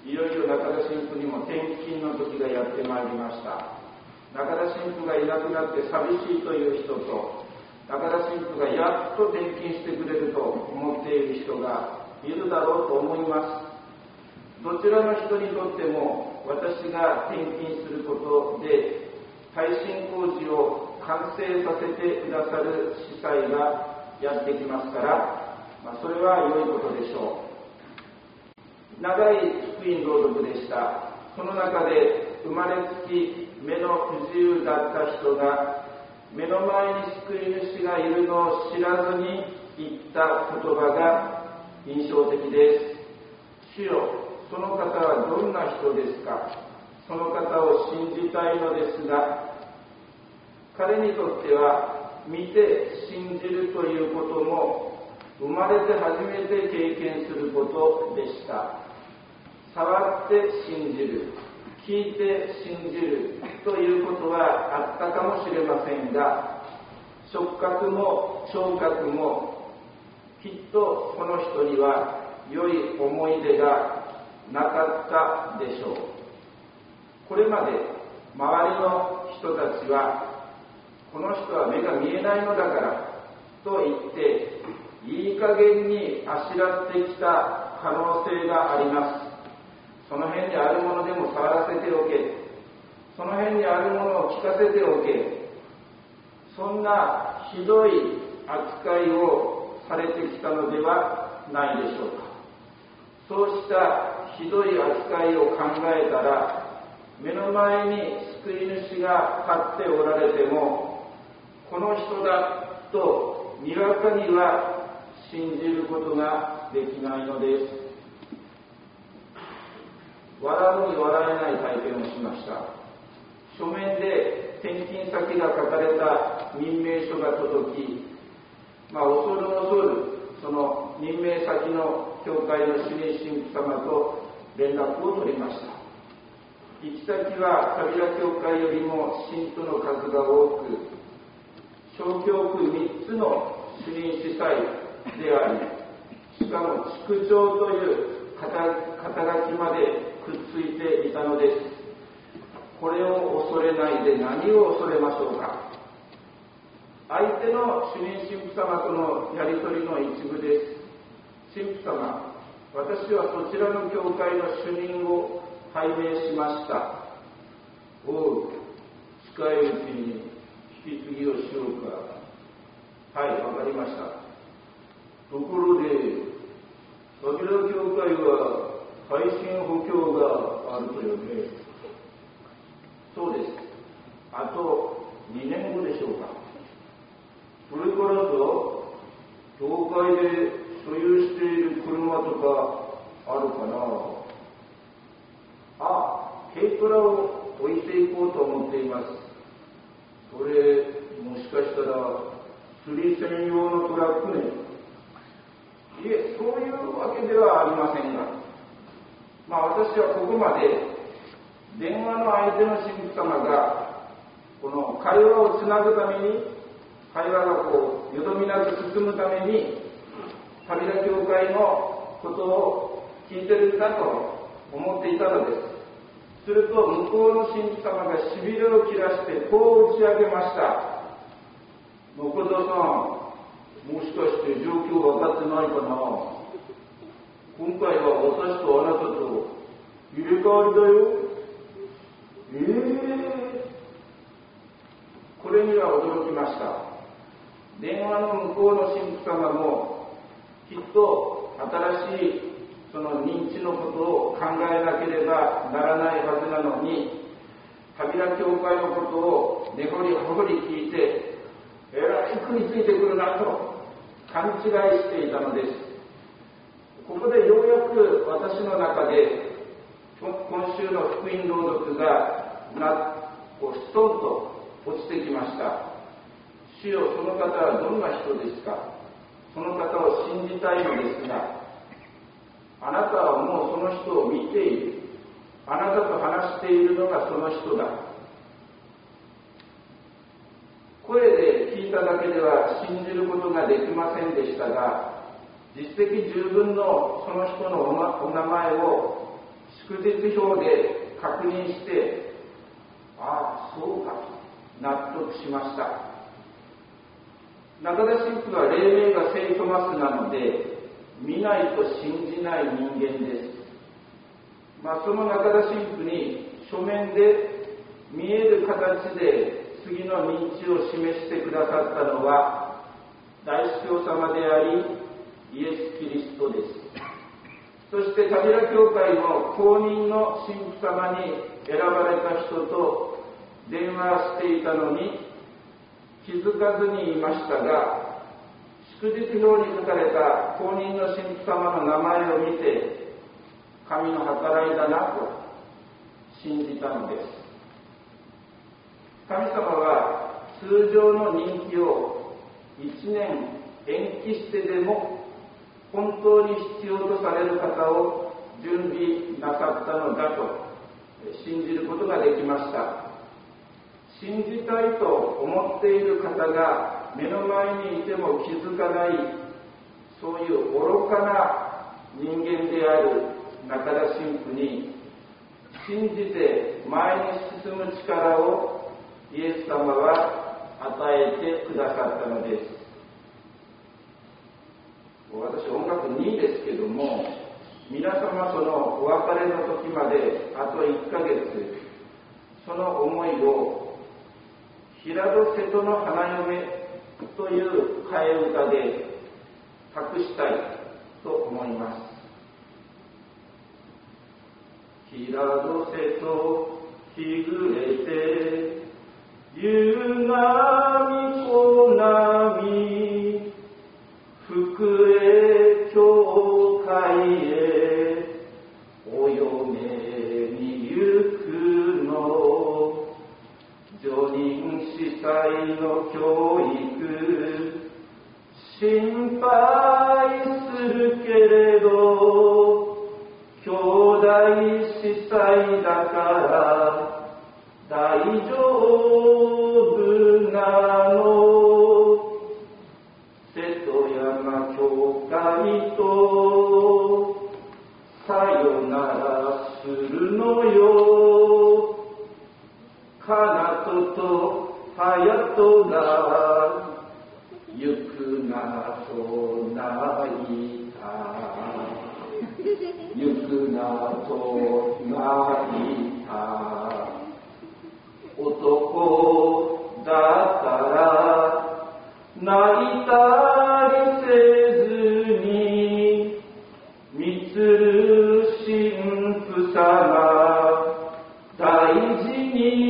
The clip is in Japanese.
いよいよ中田神父にも転勤の時がやってまいりました。中田神父がいなくなって寂しいという人と、中田神父がやっと転勤してくれると思っている人がいるだろうと思います。どちらの人にとっても私が転勤することで耐震工事を完成させてくださる司祭がやってきますから、それは良いことでしょう。長い福音朗読でした。その中で生まれつき目の不自由だった人が目の前に救い主がいるのを知らずに言った言葉が印象的です。主よ、その方はどんな人ですか。その方を信じたいのですが、彼にとっては見て信じるということも生まれて初めて経験することでした。触って信じる、聞いて信じるということはあったかもしれませんが、触覚も聴覚もきっとこの人には良い思い出がなかったでしょう。これまで周りの人たちは、この人は目が見えないのだからと言っていい加減にあしらってきた可能性があります。その辺にあるものでも触らせておけ、その辺にあるものを聞かせておけ、そんなひどい扱いをされてきたのではないでしょうか。そうしたひどい扱いを考えたら、目の前に救い主が立っておられても、この人だとにわかには信じることができないのです。笑うに笑えない体験をしました。書面で転勤先が書かれた任命書が届き、恐る恐るその任命先の教会の主任神父様と連絡を取りました。行き先はカビラ教会よりも信徒の数が多く、小教区3つの主任司祭であり、しかも地区長という肩書きまでくっついていたのです。これを恐れないで何を恐れましょうか。相手の主任神父様とのやり取りの一部です。神父様、私はそちらの教会の主任を拝命しました。おう、近いうちに引き継ぎをしようか。はい、わかりました。ところで、カビラ教会は耐震補強があるとよね。そうです。あと2年後でしょうか。それからと、教会で所有している車とかあるかな。軽トラを置いていこうと思っています。それ、もしかしたら釣り専用のトラックね。いえ、そういうわけではありませんが、私はここまで電話の相手の神父様がこの会話をつなぐために、会話がよどみなく進むためにカビラ教会のことを聞いてるんだと思っていたのです。すると向こうの神父様がしびれを切らしてこう打ち上げました。中田さん、もしかして状況分かってないかな。今回は私とあなたと入れ替わりだよ。これには驚きました。電話の向こうの神父様もきっと新しいその認知のことを考えなければならないはずなのに、カビラ教会のことを根掘り葉掘り聞いて、えらい食いついてくるなと勘違いしていたのです。ここでようやく私の中で今週の福音朗読がストンと落ちてきました。主よ、その方はどんな人ですか。その方を信じたいのですが、あなたはもうその人を見ている。あなたと話しているのがその人だ。声で聞いただけでは信じることができませんでしたが、実績十分のその人のお名前をし祝日表で確認して、ああ、そうかと納得しました。中田神父は黎明が聖トマスなので、見ないと信じない人間です。その中田神父に書面で見える形で次の認知を示してくださったのは大司教様でありイエス・キリストです。そしてカビラ教会の公認の神父様に選ばれた人と電話していたのに気づかずにいましたが、祝日表に書かれた公認の神父様の名前を見て、神の計らいだなと信じたのです。神様は通常の任期を1年延期してでも本当に必要とされる方を準備なさったのだと信じることができました。信じたいと思っている方が目の前にいても気づかない、そういう愚かな人間である中田神父に信じて前に進む力をイエス様は与えてくださったのです。私音楽2位ですけども、皆様そのお別れの時まであと1ヶ月、その思いを平戸瀬戸の花嫁という替え歌で託したいと思います。平戸瀬戸日暮れて夕波小波福江教会へお嫁に行くの、叙任司祭の教育心配するけれど、兄弟司祭だから大丈夫なの、瀬戸山教会とさよならするのよ、かなととはやとが行くなと泣いた、行くなと泣いた、男だから泣いたりせずに、みつる神父様大事に